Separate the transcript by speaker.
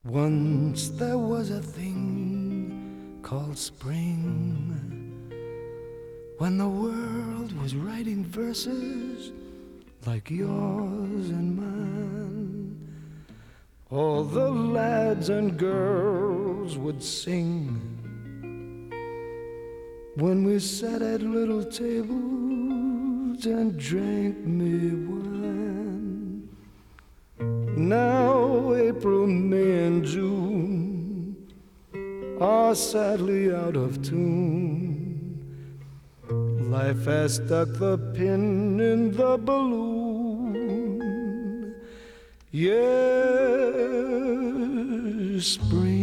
Speaker 1: Once there was a thing called spring, when the world was writing verses like yours and mine. All the lads and girls would sing when we sat at little tables and drank me wine. Now April, May, and June are sadly out of tune. Life has stuck the pin in the balloon. Yes, spring